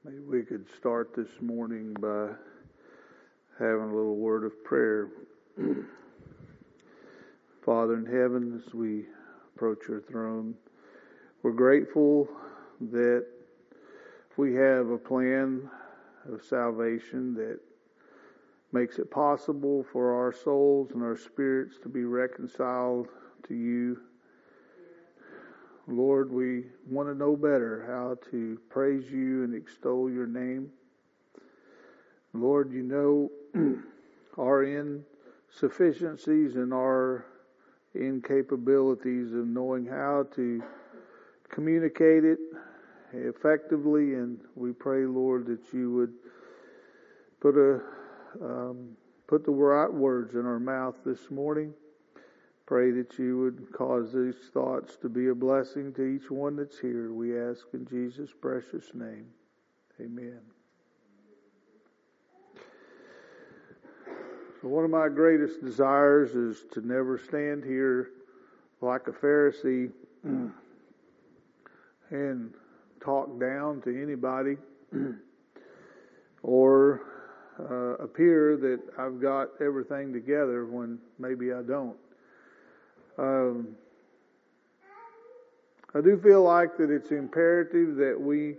Maybe we could start this morning by having a little word of prayer. Father in heaven, as we approach your throne, we're grateful that we have a plan of salvation that makes it possible for our souls and our spirits to be reconciled to you. Lord, we want to know better how to praise you and extol your name. Lord, you know our insufficiencies and our incapabilities of knowing how to communicate it effectively, and we pray, Lord, that you would put the right words in our mouth this morning. Pray that you would cause these thoughts to be a blessing to each one that's here. We ask in Jesus' precious name. Amen. So one of my greatest desires is to never stand here like a Pharisee and talk down to anybody or appear that I've got everything together when maybe I don't. I do feel like that it's imperative that we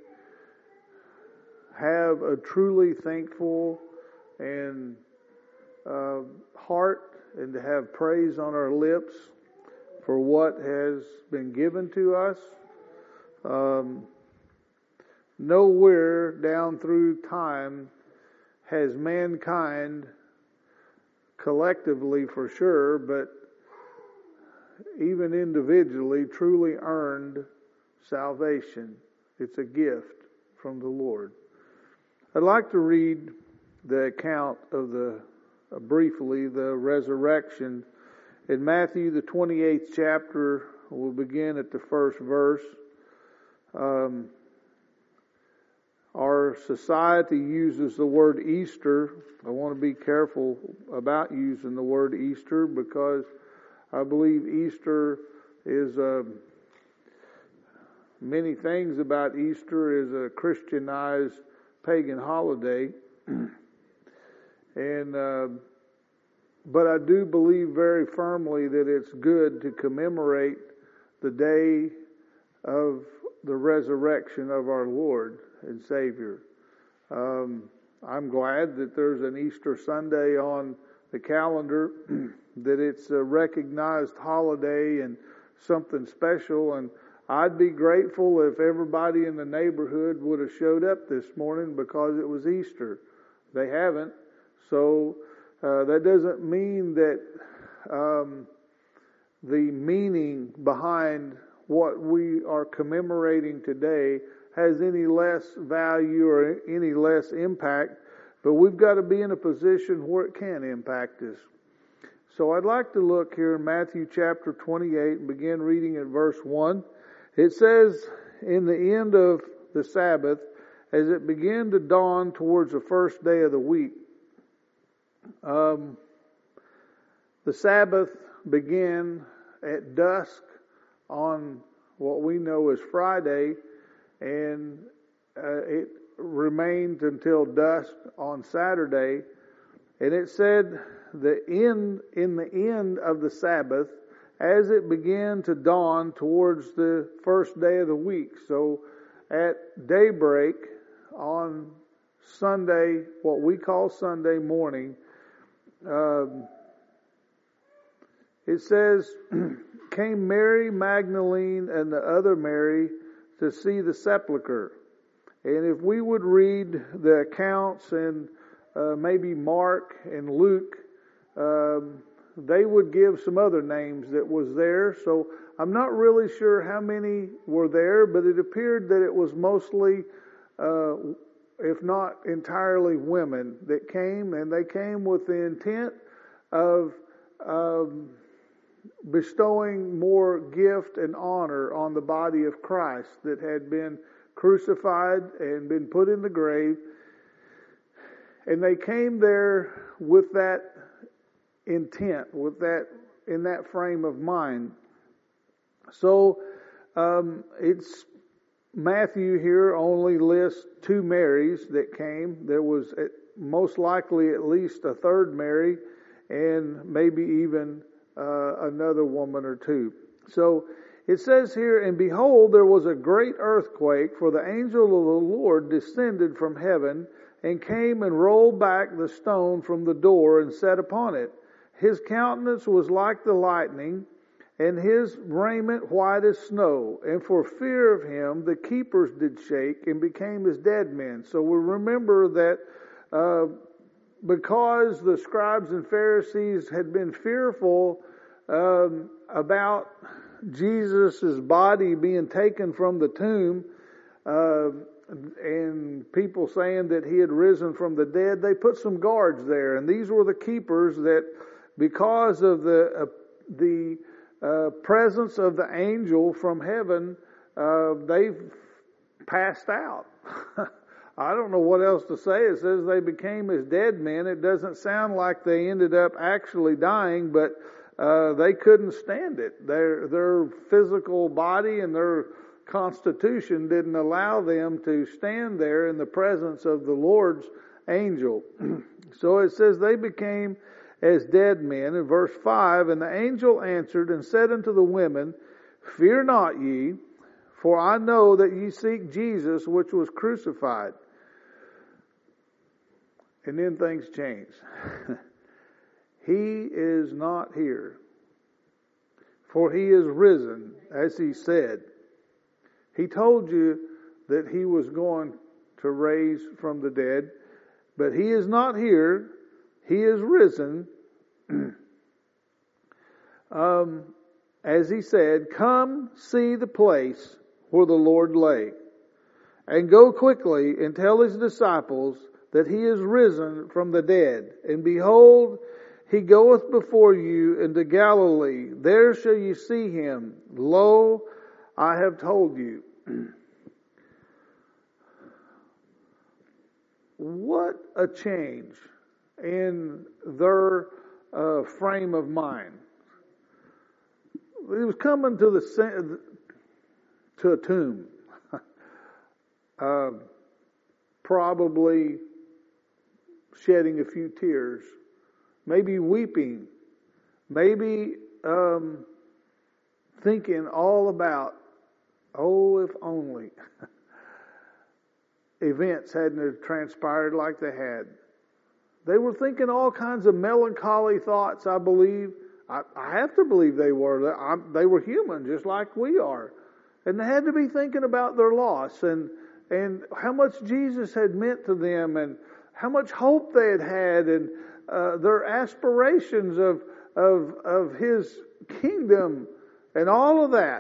have a truly thankful and heart, and to have praise on our lips for what has been given to us. Nowhere down through time has mankind collectively, for sure, but even individually, truly earned salvation. It's a gift from the Lord. I'd like to read the account of briefly the resurrection in Matthew the 28th chapter. We'll begin at the first verse. Our society uses the word Easter. I want to be careful about using the word Easter because I believe Easter is many things about Easter is a Christianized pagan holiday, and but I do believe very firmly that it's good to commemorate the day of the resurrection of our Lord and Savior. I'm glad that there's an Easter Sunday on the calendar, that it's a recognized holiday and something special, and I'd be grateful if everybody in the neighborhood would have showed up this morning because it was Easter. They haven't, so that doesn't mean that the meaning behind what we are commemorating today has any less value or any less impact, but we've got to be in a position where it can impact us. So I'd like to look here in Matthew chapter 28 and begin reading at verse 1. It says, in the end of the Sabbath, as it began to dawn towards the first day of the week. The Sabbath began at dusk on what we know as Friday, and it remained until dusk on Saturday. And it said in the end of the Sabbath, as it began to dawn towards the first day of the week. So at daybreak on Sunday, what we call Sunday morning, it says, came Mary Magdalene and the other Mary to see the sepulchre. And if we would read the accounts in maybe Mark and Luke, they would give some other names that was there. So I'm not really sure how many were there, but it appeared that it was mostly, if not entirely, women that came, and they came with the intent of bestowing more gift and honor on the body of Christ that had been crucified and been put in the grave. And they came there with that intent, with that, in that frame of mind. So it's Matthew here only lists 2 Marys that came. There was most likely at least a third Mary, and maybe even another woman or 2. So it says here, "And behold, there was a great earthquake, for the angel of the Lord descended from heaven, and came and rolled back the stone from the door, and sat upon it. His countenance was like the lightning, and his raiment white as snow. And for fear of him, the keepers did shake, and became as dead men." So we remember that because the scribes and Pharisees had been fearful about Jesus' body being taken from the tomb, and people saying that he had risen from the dead, they put some guards there. And these were the keepers that, because of the presence of the angel from heaven, they've passed out. I don't know what else to say. It says they became as dead men. It doesn't sound like they ended up actually dying, but they couldn't stand it. Their physical body and their constitution didn't allow them to stand there in the presence of the Lord's angel. So it says they became as dead men. In verse 5, "And the angel answered and said unto the women, Fear not ye, for I know that ye seek Jesus, which was crucified." And then things change. "He is not here, for he is risen, as he said." He told you that he was going to raise from the dead, but he is not here. He is risen. As he said, "Come see the place where the Lord lay, and go quickly and tell his disciples that he is risen from the dead. And behold, he goeth before you into Galilee. There shall you see him. Lo, I have told you." What a change in their frame of mind. He was coming to a tomb, probably shedding a few tears, maybe weeping, maybe thinking all about, oh, if only events hadn't transpired like they had. They were thinking all kinds of melancholy thoughts, I believe. I have to believe they were. They were human, just like we are. And they had to be thinking about their loss and how much Jesus had meant to them and how much hope they had had and their aspirations of His kingdom and all of that.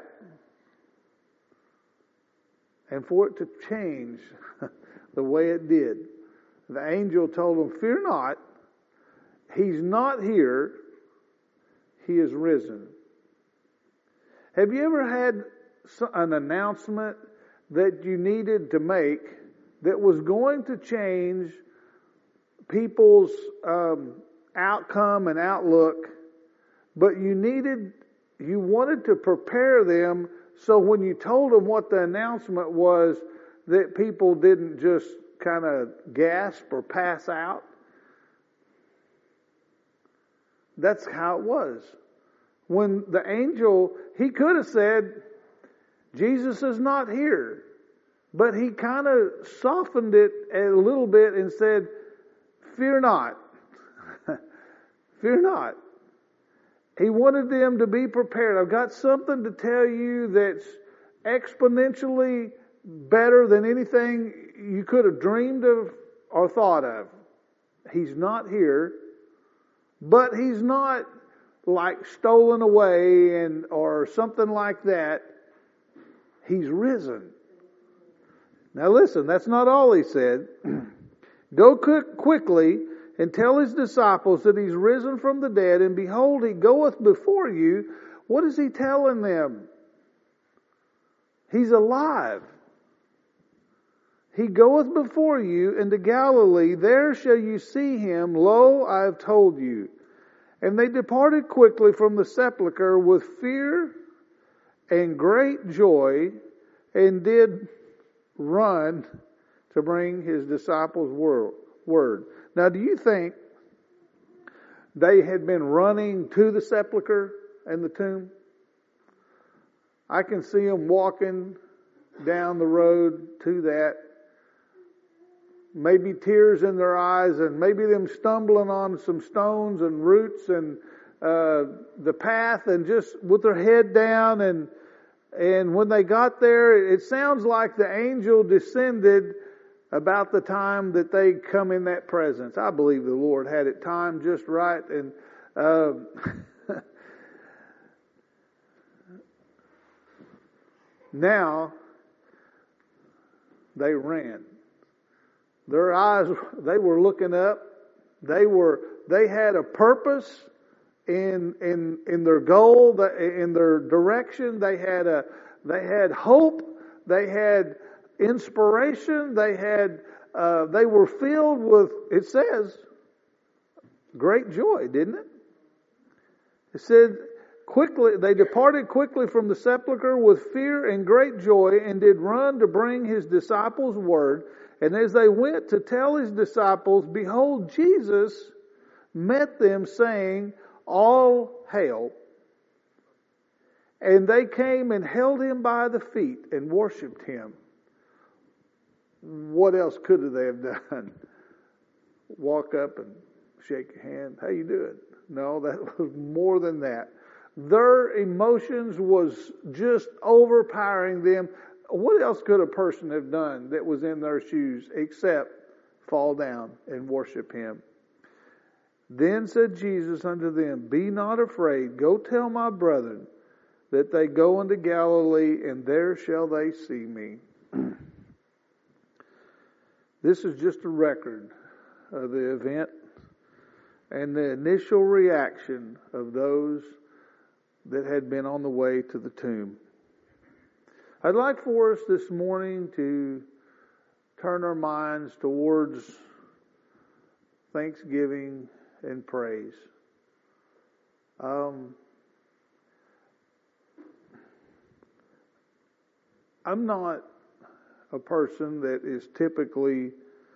And for it to change the way it did, the angel told them, "Fear not, He's not here, He is risen." Have you ever had an announcement that you needed to make that was going to change people's outcome and outlook, but you wanted to prepare them so when you told them what the announcement was, that people didn't just kind of gasp or pass out? That's how it was. When the angel, he could have said, "Jesus is not here." But he kind of softened it a little bit and said, "Fear not." Fear not. He wanted them to be prepared. I've got something to tell you that's exponentially better than anything you could have dreamed of or thought of. He's not here, but He's not like stolen away or something like that. He's risen. Now listen, that's not all He said. "Go quickly and tell His disciples that He's risen from the dead, and behold, He goeth before you." What is He telling them? He's alive. "He goeth before you into Galilee. There shall you see Him. Lo, I have told you." And they departed quickly from the sepulchre with fear and great joy, and did run to bring his disciples word. Now, do you think they had been running to the sepulcher and the tomb? I can see them walking down the road to that. Maybe tears in their eyes, and maybe them stumbling on some stones and roots and the path, and just with their head down. And when they got there, it sounds like the angel descended about the time that they come in that presence. I believe the Lord had it timed just right. And now they ran. Their eyes, they were looking up. They had a purpose in their goal, in their direction. They had hope. They had inspiration. They were filled with, it says, great joy, didn't it? It said, they departed quickly from the sepulchre with fear and great joy, and did run to bring his disciples word. And as they went to tell his disciples, behold, Jesus met them, saying, all hail. And they came and held him by the feet and worshipped him. What else could they have done? Walk up and shake your hand. How you doing? No, that was more than that. Their emotions was just overpowering them. What else could a person have done that was in their shoes except fall down and worship him? Then said Jesus unto them, be not afraid. Go tell my brethren that they go into Galilee, and there shall they see me. This is just a record of the event and the initial reaction of those that had been on the way to the tomb. I'd like for us this morning to turn our minds towards thanksgiving and praise. I'm not a person that is typically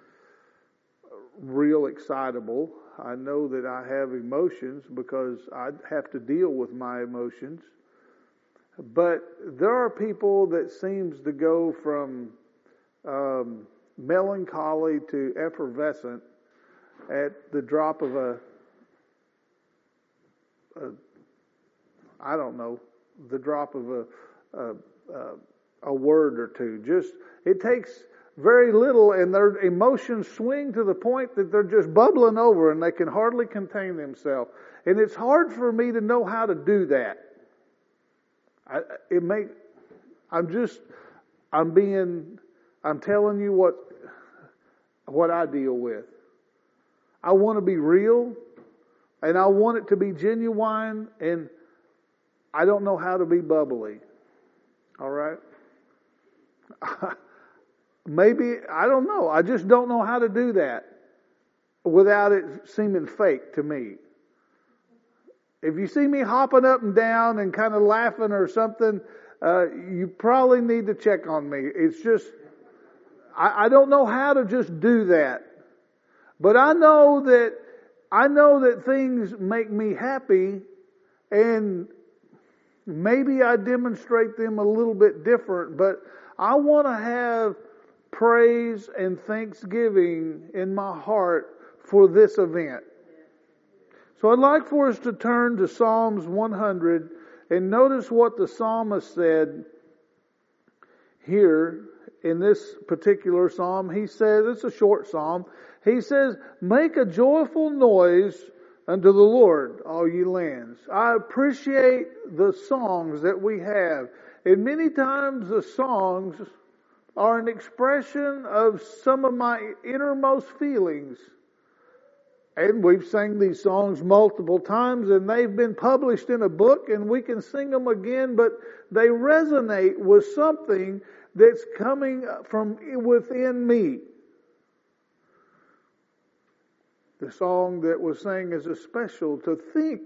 real excitable. I know that I have emotions because I have to deal with my emotions. But there are people that seems to go from melancholy to effervescent at the drop of the drop of a word or two. Just, it takes very little, and their emotions swing to the point that they're just bubbling over and they can hardly contain themselves. And it's hard for me to know how to do that. I'm telling you what I deal with. I want to be real, and I want it to be genuine, and I don't know how to be bubbly. All right? Maybe, I don't know. I just don't know how to do that without it seeming fake to me. If you see me hopping up and down and kind of laughing or something, you probably need to check on me. It's just, I don't know how to just do that. But I know that things make me happy, and maybe I demonstrate them a little bit different, but I want to have praise and thanksgiving in my heart for this event. So I'd like for us to turn to Psalms 100 and notice what the psalmist said here in this particular psalm. He says, it's a short psalm. He says, make a joyful noise unto the Lord, all ye lands. I appreciate the songs that we have. And many times the songs are an expression of some of my innermost feelings. And we've sang these songs multiple times, and they've been published in a book, and we can sing them again, but they resonate with something that's coming from within me. The song that was sang is a special to think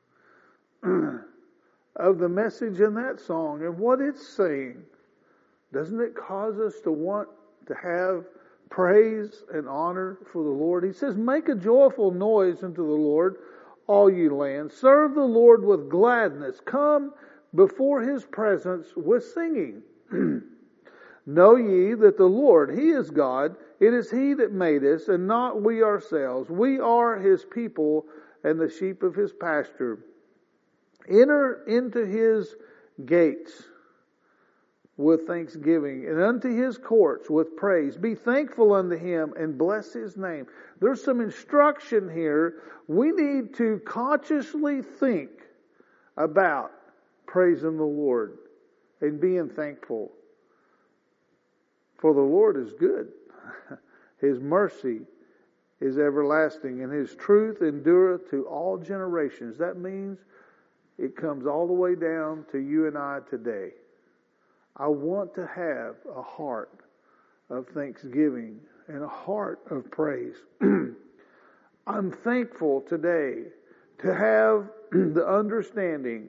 of the message in that song and what it's saying. Doesn't it cause us to want to have praise and honor for the Lord? He says, make a joyful noise unto the Lord, all ye lands. Serve the Lord with gladness. Come before His presence with singing. Know ye that the Lord, He is God. It is He that made us, and not we ourselves. We are His people and the sheep of His pasture. Enter into His gates with thanksgiving, and unto His courts with praise. Be thankful unto Him, and bless His name. There's some instruction here. We need to consciously think about praising the Lord and being thankful. For the Lord is good. His mercy is everlasting, and His truth endureth to all generations. That means it comes all the way down to you and I today. I want to have a heart of thanksgiving and a heart of praise. I'm thankful today to have the understanding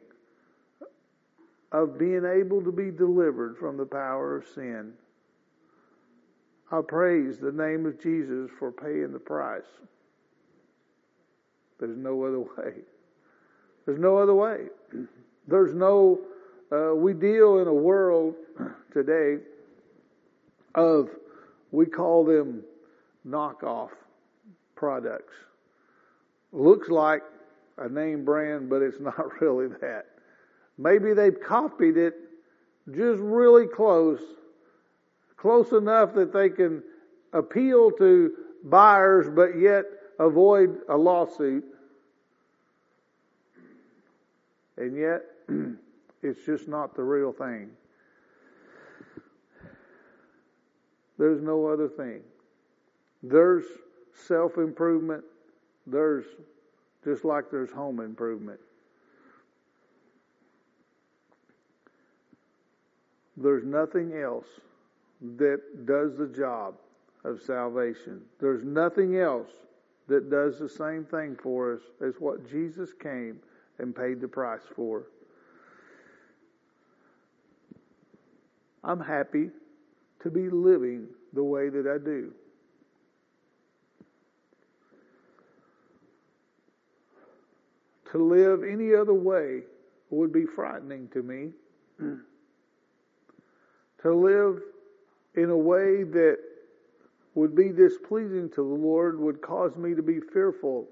of being able to be delivered from the power of sin. I praise the name of Jesus for paying the price. There's no other way. There's no other way. There's no... we deal in a world today of, we call them knockoff products. Looks like a name brand, but it's not really that. Maybe they've copied it just really close enough that they can appeal to buyers, but yet avoid a lawsuit. And yet, it's just not the real thing. There's no other thing. There's self-improvement. There's, just like there's home improvement. There's nothing else that does the job of salvation. There's nothing else that does the same thing for us as what Jesus came and paid the price for. I'm happy to be living the way that I do. To live any other way would be frightening to me. To live in a way that would be displeasing to the Lord would cause me to be fearful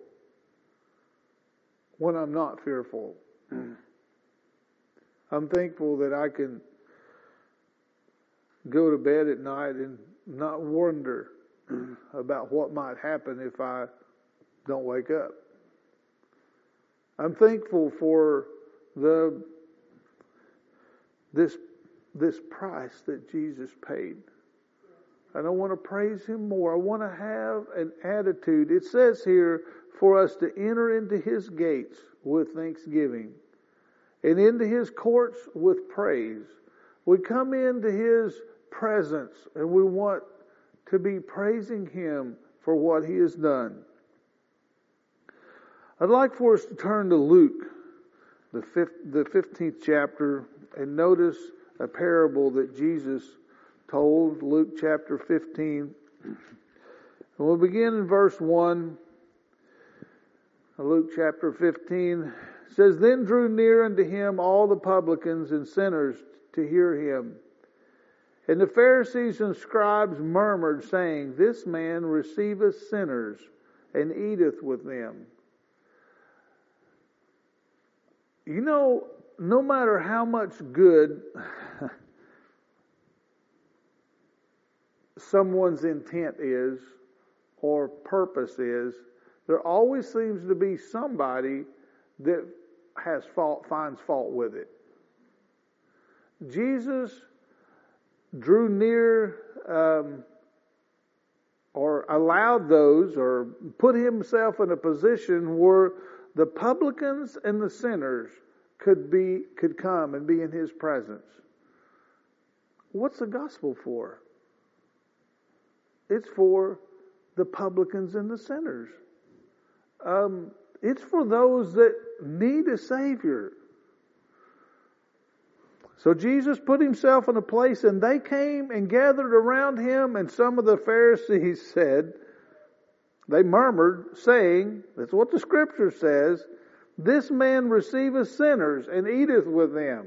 when I'm not fearful. I'm thankful that I can go to bed at night and not wonder about what might happen if I don't wake up. I'm thankful for this price that Jesus paid. And I want to praise Him more. I want to have an attitude. It says here for us to enter into His gates with thanksgiving and into His courts with praise. We come into His presence and we want to be praising Him for what He has done. I'd like for us to turn to Luke, the 15th chapter, and notice a parable that Jesus told, Luke chapter 15. And we'll begin in verse 1. Luke chapter 15 says, Then drew near unto Him all the publicans and sinners to hear Him. And the Pharisees and scribes murmured, saying, This man receiveth sinners, and eateth with them. You know, no matter how much good someone's intent is or purpose is, there always seems to be somebody that finds fault with it. Jesus drew near or allowed those, or put Himself in a position where the publicans and the sinners could come and be in His presence. What's the gospel for? It's for the publicans and the sinners. It's for those that need a Savior. So Jesus put himself in a place, and they came and gathered around him, and some of the Pharisees said, they murmured, saying, that's what the Scripture says, this man receiveth sinners and eateth with them.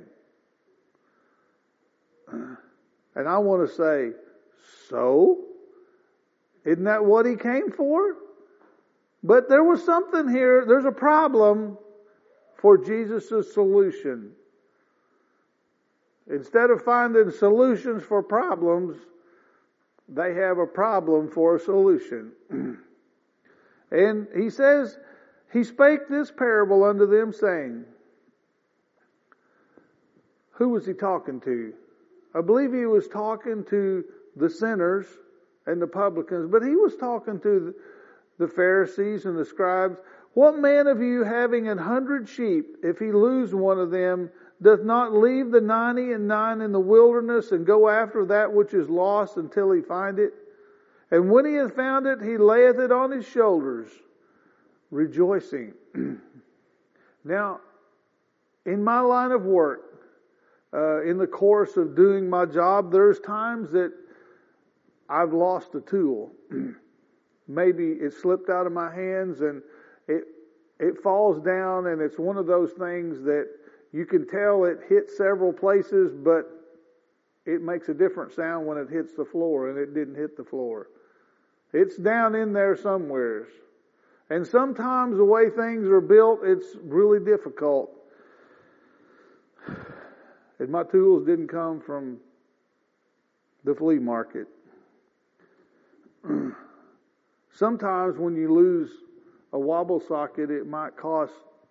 And I want to say, so? Isn't that what he came for? But there was something here, there's a problem for Jesus' solution. Instead of finding solutions for problems, they have a problem for a solution. And he says, he spake this parable unto them, saying, who was he talking to? I believe he was talking to the sinners and the publicans, but he was talking to the Pharisees and the scribes. What man of you, having 100 sheep, if he lose one of them, doth not leave the 99 in the wilderness and go after that which is lost until he find it? And when he hath found it, he layeth it on his shoulders, rejoicing. Now, in my line of work, in the course of doing my job, there's times that I've lost a tool. Maybe it slipped out of my hands and it falls down, and it's one of those things that you can tell it hit several places, but it makes a different sound when it hits the floor, and it didn't hit the floor. It's down in there somewheres. And sometimes the way things are built, it's really difficult. And my tools didn't come from the flea market. Sometimes when you lose a wobble socket, it might cost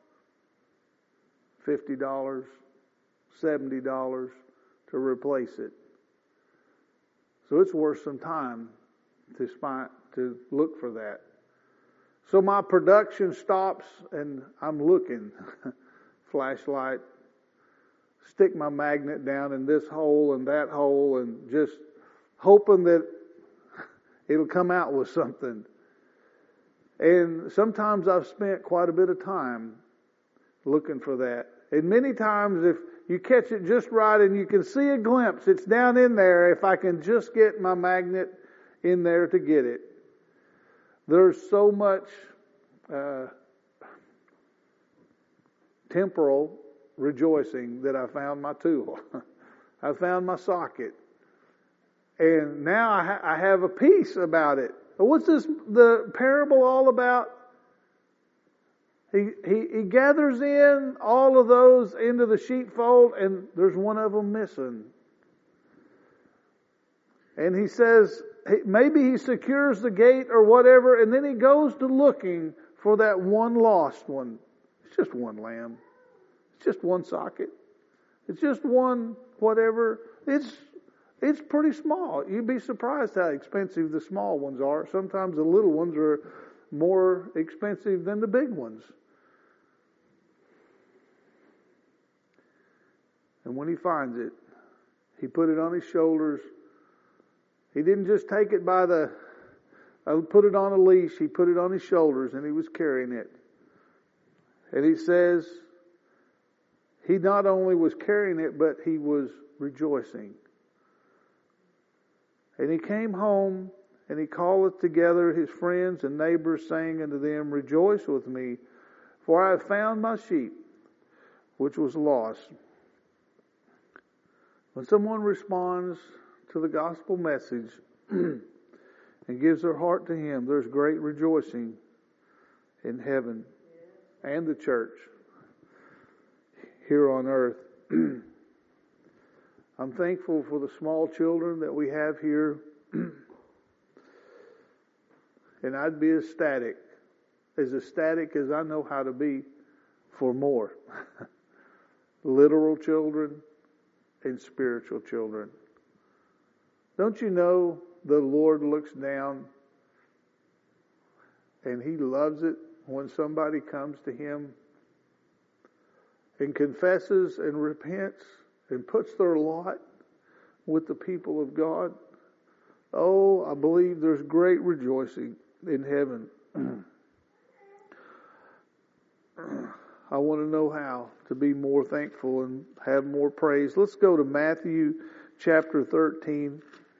$50, $70 to replace it. So it's worth some time to look for that. So my production stops and I'm looking. Flashlight. Stick my magnet down in this hole and that hole and just hoping that it'll come out with something. And sometimes I've spent quite a bit of time looking for that. And many times if you catch it just right and you can see a glimpse, it's down in there, if I can just get my magnet in there to get it. There's so much temporal rejoicing that I found my tool. I found my socket. And now I have a peace about it. But what's the parable all about? He gathers in all of those into the sheepfold, and there's one of them missing. And he says, maybe he secures the gate or whatever, and then he goes to looking for that one lost one. It's just one lamb. It's just one socket. It's just one whatever. It's pretty small. You'd be surprised how expensive the small ones are. Sometimes the little ones are more expensive than the big ones. And when he finds it, he put it on his shoulders. He didn't just take it put it on a leash. He put it on his shoulders and he was carrying it. And he says, he not only was carrying it, but he was rejoicing. And he came home, and he calleth together his friends and neighbors, saying unto them, rejoice with me, for I have found my sheep, which was lost. When someone responds to the gospel message and gives their heart to him, there's great rejoicing in heaven and the church here on earth. I'm thankful for the small children that we have here. And I'd be ecstatic as I know how to be, for more. Literal children and spiritual children. Don't you know the Lord looks down and He loves it when somebody comes to Him and confesses and repents and puts their lot with the people of God? Oh, I believe there's great rejoicing in heaven. I want to know how to be more thankful and have more praise. Let's go to Matthew chapter 13.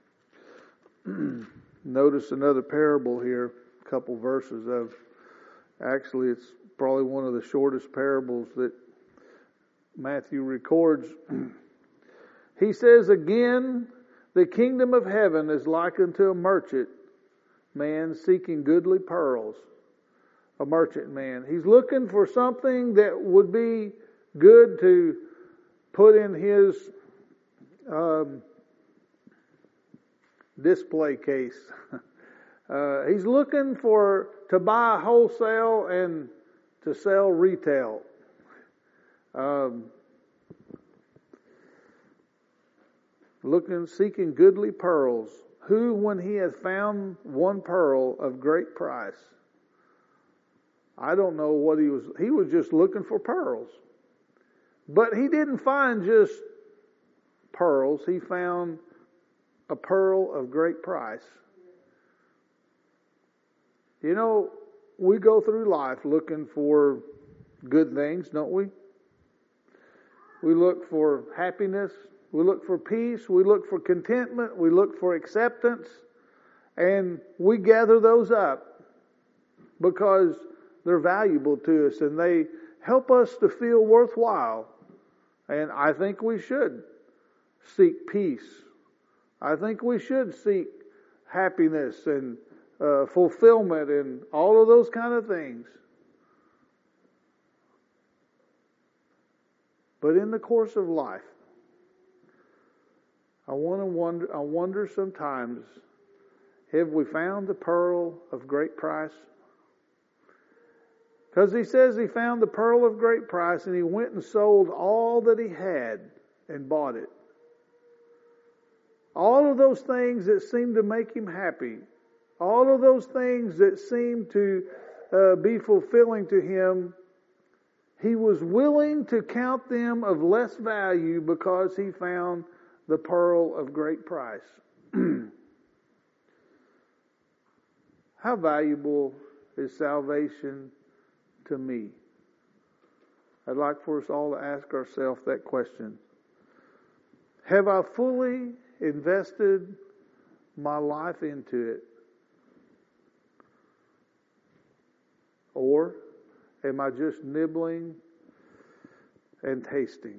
Notice another parable here, a couple verses of. Actually, it's probably one of the shortest parables that Matthew records. He says, again, the kingdom of heaven is like unto a merchant man seeking goodly pearls. A merchant man. He's looking for something that would be good to put in his display case. He's looking to buy wholesale and to sell retail. Seeking goodly pearls, who, when he had found one pearl of great price, I don't know what he was just looking for pearls. But he didn't find just pearls, he found a pearl of great price. You know, we go through life looking for good things, don't we? We look for happiness, we look for peace, we look for contentment, we look for acceptance, and we gather those up because they're valuable to us and they help us to feel worthwhile. And I think we should seek peace. I think we should seek happiness and fulfillment and all of those kind of things. But in the course of life, I wonder sometimes, have we found the pearl of great price? Because he says he found the pearl of great price and he went and sold all that he had and bought it. All of those things that seemed to make him happy, all of those things that seemed to be fulfilling to him, he was willing to count them of less value because he found the pearl of great price. How valuable is salvation to me? I'd like for us all to ask ourselves that question. Have I fully invested my life into it? Or am I just nibbling and tasting?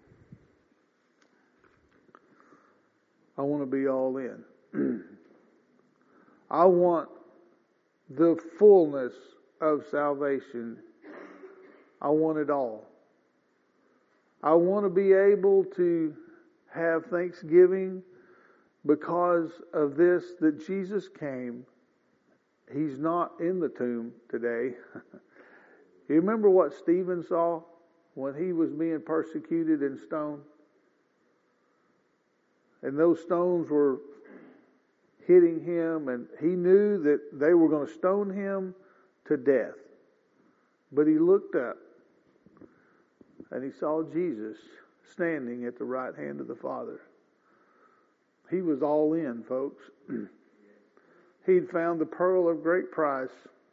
I want to be all in. I want the fullness of salvation. I want it all. I want to be able to have thanksgiving because of this, that Jesus came. He's not in the tomb today. You remember what Stephen saw when he was being persecuted and stoned? And those stones were hitting him, and he knew that they were going to stone him to death. But he looked up, and he saw Jesus standing at the right hand of the Father. He was all in, folks. He'd found the pearl of great price.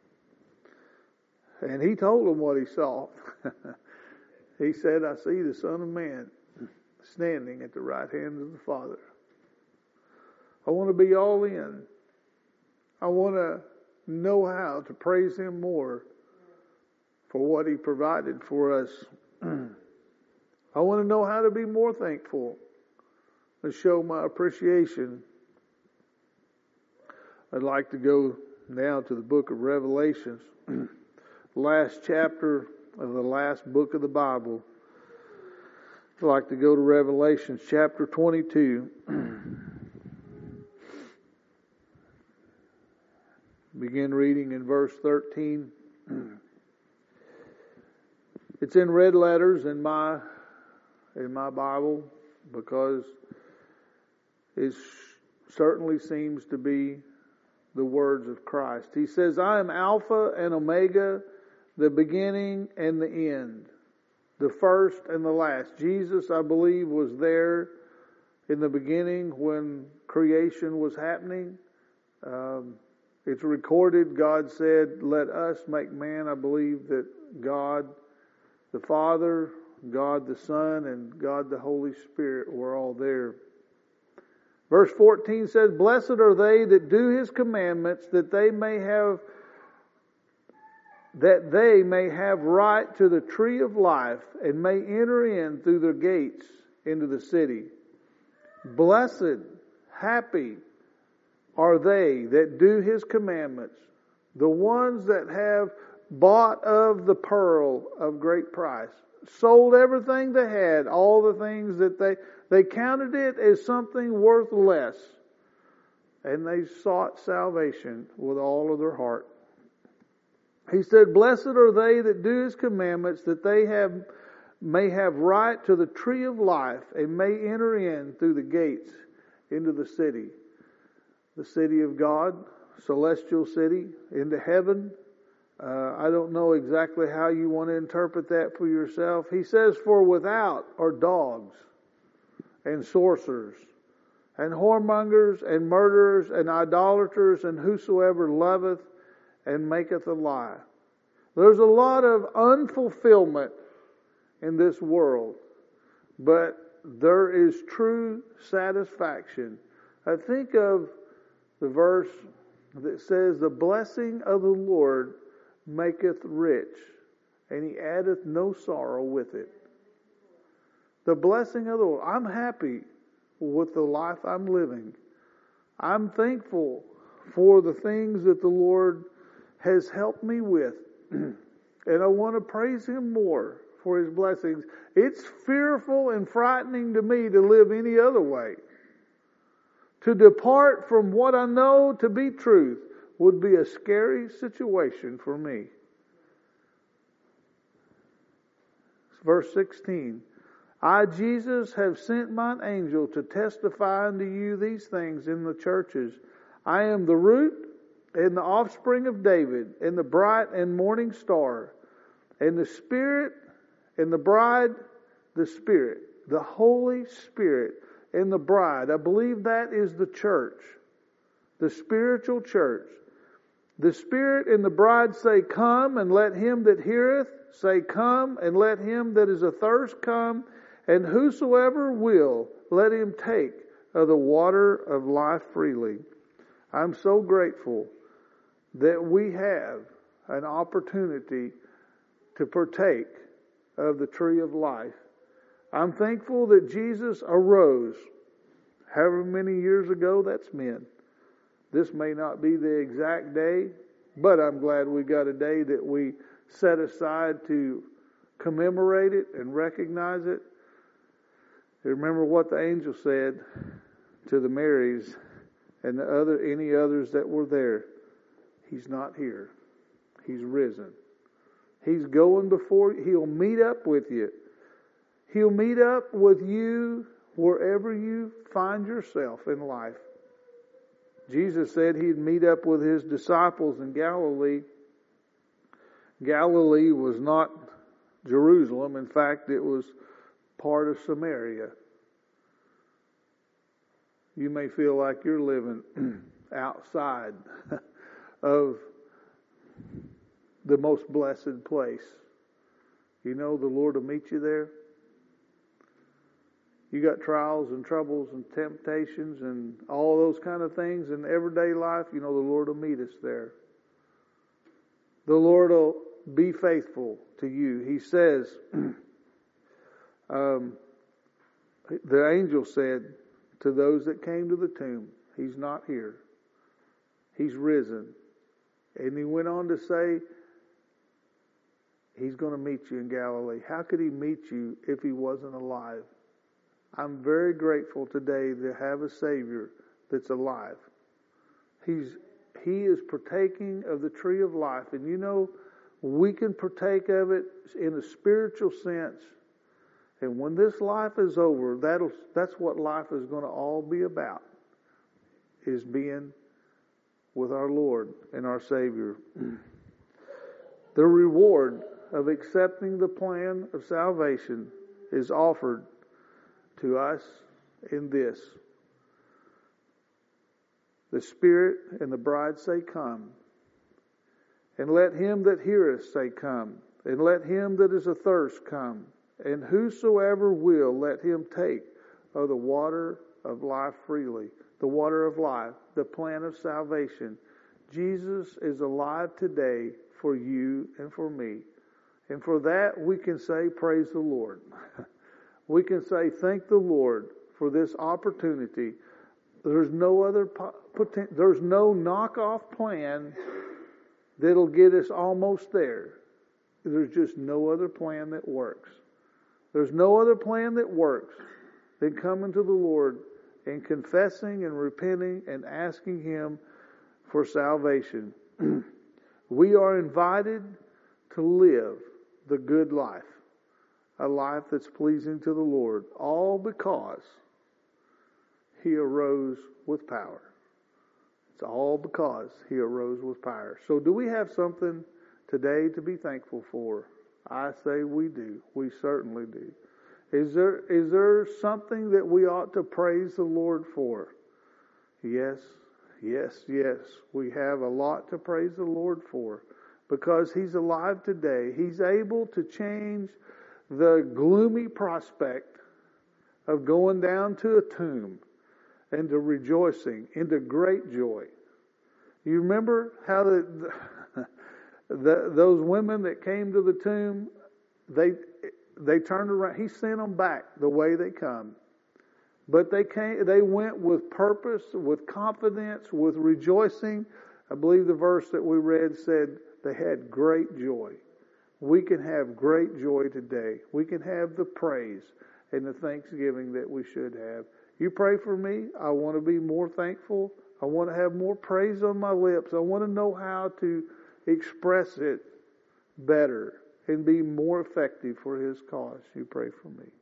And he told them what he saw. He said, I see the Son of Man standing at the right hand of the Father. I want to be all in. I want to know how to praise Him more for what He provided for us. I want to know how to be more thankful and show my appreciation. I'd like to go now to the book of Revelations, last chapter of the last book of the Bible. I'd like to go to Revelations chapter 22. Begin reading in verse 13. It's in red letters in my Bible because it certainly seems to be the words of Christ. He says, I am Alpha and Omega, the beginning and the end, the first and the last. Jesus, I believe, was there in the beginning when creation was happening. It's recorded, God said, let us make man. I believe that God The Father, God the Son, and God the Holy Spirit were all there. Verse 14 says, "Blessed are they that do His commandments, that they may have right to the tree of life, and may enter in through the gates into the city." Blessed, happy are they that do His commandments, the ones that have bought of the pearl of great price, sold everything they had, all the things that they counted it as something worth less, and they sought salvation with all of their heart. He said, "Blessed are they that do His commandments, that they may have right to the tree of life, and may enter in through the gates into the city." The city of God, celestial city, into heaven. I don't know exactly how you want to interpret that for yourself. He says, "For without are dogs, and sorcerers, and whoremongers, and murderers, and idolaters, and whosoever loveth and maketh a lie." There's a lot of unfulfillment in this world, but there is true satisfaction. I think of the verse that says, "The blessing of the Lord maketh rich, and He addeth no sorrow with it." The blessing of the Lord. I'm happy with the life I'm living. I'm thankful for the things that the Lord has helped me with. And I want to praise Him more for His blessings. It's fearful and frightening to me to live any other way. To depart from what I know to be truth would be a scary situation for me. Verse 16. "I, Jesus, have sent mine angel to testify unto you these things in the churches. I am the root and the offspring of David, and the bright and morning star, and the Spirit and the bride, the Spirit, the Holy Spirit and the bride." I believe that is the church, the spiritual church. "The Spirit and the bride say, Come, and let him that heareth say, Come, and let him that is athirst come, and whosoever will, let him take of the water of life freely." I'm so grateful that we have an opportunity to partake of the tree of life. I'm thankful that Jesus arose however many years ago that's been. This may not be the exact day, but I'm glad we got a day that we set aside to commemorate it and recognize it. Remember what the angel said to the Marys and any others that were there. He's not here. He's risen. He's going before you. He'll meet up with you. He'll meet up with you wherever you find yourself in life. Jesus said He'd meet up with His disciples in Galilee. Galilee was not Jerusalem. In fact, it was part of Samaria. You may feel like you're living outside of the most blessed place. You know the Lord will meet you there. You got trials and troubles and temptations and all those kind of things in everyday life. You know the Lord will meet us there. The Lord will be faithful to you. He says, the angel said to those that came to the tomb, He's not here. He's risen. And he went on to say, He's going to meet you in Galilee. How could He meet you if He wasn't alive? I'm very grateful today to have a Savior that's alive. He is partaking of the tree of life. And you know, we can partake of it in a spiritual sense. And when this life is over, that's what life is going to all be about, is being with our Lord and our Savior. The reward of accepting the plan of salvation is offered to us in this. The Spirit and the bride say, Come. And let him that heareth say, Come. And let him that is athirst come. And whosoever will, let him take of the water of life freely. The water of life, the plan of salvation. Jesus is alive today for you and for me. And for that we can say, praise the Lord. We can say, thank the Lord for this opportunity. There's no other there's no knockoff plan that'll get us almost there. There's just no other plan that works. There's no other plan that works than coming to the Lord and confessing and repenting and asking Him for salvation. We are invited to live the good life, a life that's pleasing to the Lord, all because He arose with power. It's all because He arose with power. So do we have something today to be thankful for? I say we do. We certainly do. Is there something that we ought to praise the Lord for? Yes. We have a lot to praise the Lord for because He's alive today. He's able to change the gloomy prospect of going down to a tomb into rejoicing, into great joy. You remember how those women that came to the tomb, they turned around. He sent them back the way they come. But they went with purpose, with confidence, with rejoicing. I believe the verse that we read said they had great joy. We can have great joy today. We can have the praise and the thanksgiving that we should have. You pray for me. I want to be more thankful. I want to have more praise on my lips. I want to know how to express it better and be more effective for His cause. You pray for me.